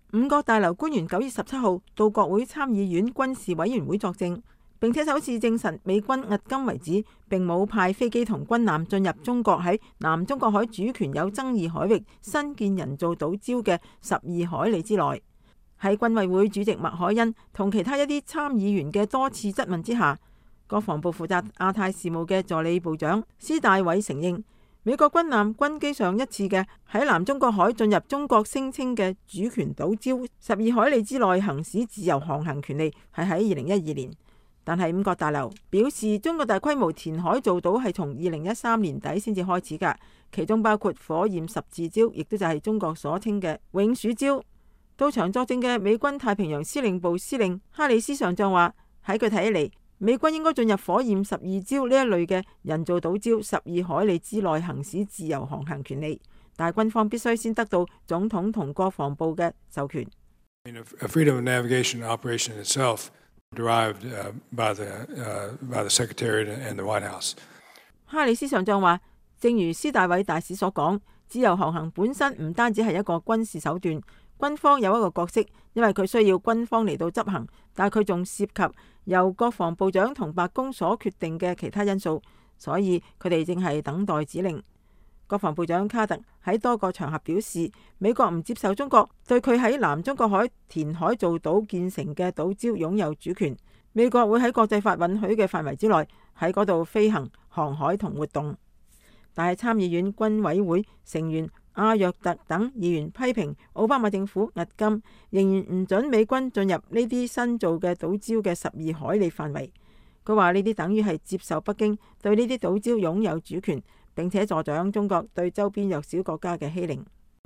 五角大樓官員9月17號到國會參議院軍事委員會作證，並且首次證實美軍迄今為止並冇派飛機同軍艦進入中國喺南中國海主權有爭議海域新建人造島礁嘅12海里之內。喺軍委會主席麥凱恩同其他一啲參議員嘅多次質問之下，國防部負責亞太事務嘅助理部長施大偉承認，美國軍艦軍機上一次嘅喺南中國海進入中國聲稱嘅主權島礁12海里之內行使自由航行權利係喺2012年，但係五角大樓表示中國大規模填海造島係從2013年底先至開始㗎，其中包括火焰十字礁，亦都就係中國所稱嘅永暑礁。到場作證嘅美軍太平洋司令部司令哈里斯上將話，喺佢睇起嚟，美軍應該進入火焰12礁呢一類嘅人造島礁12海里之內行使自由航行權利，但係軍方必須先得到總統同國防部嘅授權。 Freedom of navigation operation itself derived by the Secretariat and the White House。 哈里斯上將話，正如施大偉大使所講，自由航行本身唔單止係一個軍事手段。軍方有一個角色，因為佢需要軍方嚟到執行，但係佢仲涉及由國防部長同白宮所決定嘅其他因素，所以佢哋正係等待指令。國防部長卡特喺多個場合表示，美國唔接受中國對佢喺南中國海填海造島建成嘅島礁擁有主權，美國會喺國際法允許嘅範圍之內喺嗰度飛行、航海同活動。但係參議院軍委會成員阿約特等議員批評奧巴馬政府迄今仍然唔准美軍進入呢啲新造嘅島礁嘅12海里範圍。佢話呢啲等於係接受北京對呢啲島礁擁有主權，並且助長中國對周邊弱小國家嘅欺凌。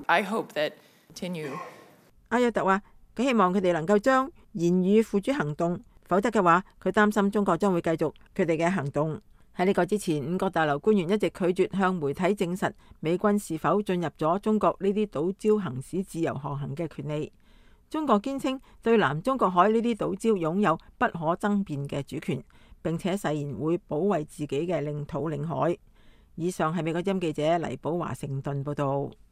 阿約特話佢希望佢哋能夠將言語付諸行動，否則嘅話佢擔心中國將會繼續佢哋嘅行動。喺呢個之前，五角大樓官員一直拒絕向媒體證實美軍是否進入咗中國呢啲島礁行使自由航行嘅權利。中國堅稱對南中國海呢啲島礁擁有不可爭辯嘅主權，並且誓言會保衛自己嘅領土領海。以上係美國之音記者黎寶華盛頓報道。